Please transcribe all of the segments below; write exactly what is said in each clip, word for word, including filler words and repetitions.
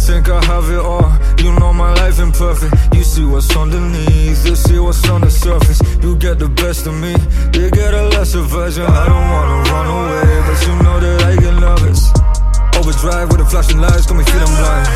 think I have it all. You know my life imperfect. You see what's underneath, they see what's on the surface. You get the best of me, they get a lesser version. I don't wanna run away, but you know that I get nervous. Overdrive with the flashing lights, got me feeling blind.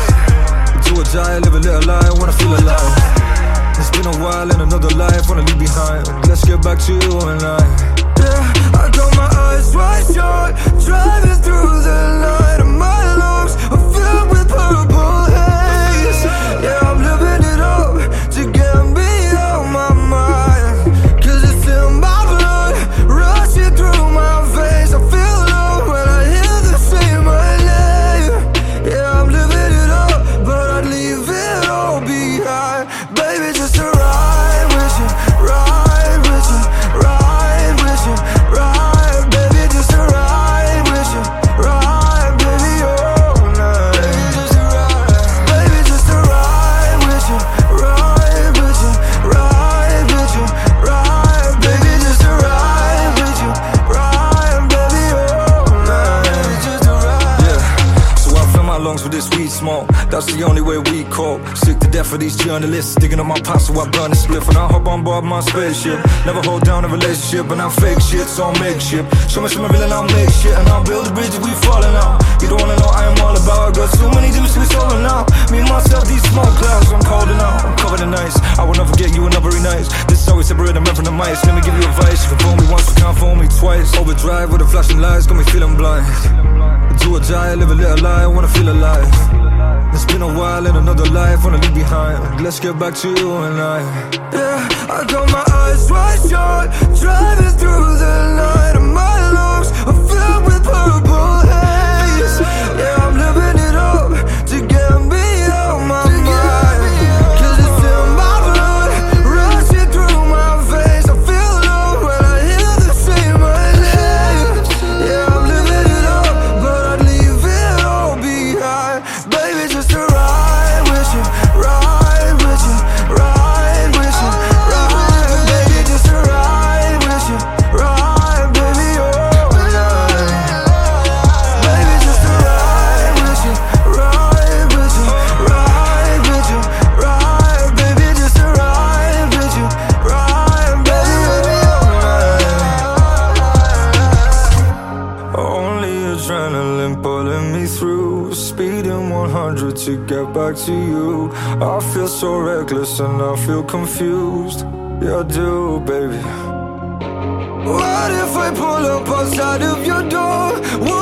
Do or die, live a little lie, wanna feel alive. It's been a while in another life, wanna leave behind. Let's get back to you and I. Yeah, I got my eyes wide shut, driving through the night, and my lungs are filled with purple haze. Yeah, I'm living it up to get me out my mind, cause it's in my blood, rushing through my veins. I feel low when I hear them say my name. Yeah, I'm living it up, but I'd leave it all behind. Baby, just to ride with you, ride with you, ride with you, ride. Baby, just to ride with you, ride, baby, all night. Baby, just to ride, baby, just to ride with you, ride with you, ride with you, ride. Baby, just to ride with you, ride, baby, all night. Baby, just to ride. Yeah, so I fill my lungs with this weed smoke. That's the only way we cope. Sick to death for these journalists digging up my past, so I burn the spliff. And I hop on board my spaceship. Never hold down a relationship, and I'm fake shit, so I'll make shit. Show me some real and I'll make shit, and I'll build a bridge if we falling out. You don't wanna know I am all about. I got too many demons to be stolen now. Me and myself, these smoke clouds, I'm cold enough. I'm covered in ice. I will never forget you, and never very nice. This is how we separate the men from the mice. Let me give you advice. You can phone me once, you can't phone me twice. Overdrive with the flashing lights, got me feeling blind. Do or die, live a little lie, I wanna feel alive. It's been a while in another life, wanna leave behind. Let's get back to you and I. Yeah, I got my eyes wide shut, driving through the night, and my lungs are filled with purple haze. Yeah, I'm living it up to get me out my mind, cause it's in my blood, rushing through my veins. I feel low when I hear them say my name. Yeah, I'm living it up, but I'd leave it all behind. Baby, just to ride with you, ride with you, ride with you, ride. Baby, just to ride with you, ride, baby, all night. Baby, just to ride with you, ride with you, ride with you, ride. Baby, just to ride with you, ride, baby, all night. Only adrenaline pulling me through, speeding one hundred to get back to you. I feel so reckless and I feel confused. Yeah, I do, baby. What if I pull up outside of your door? What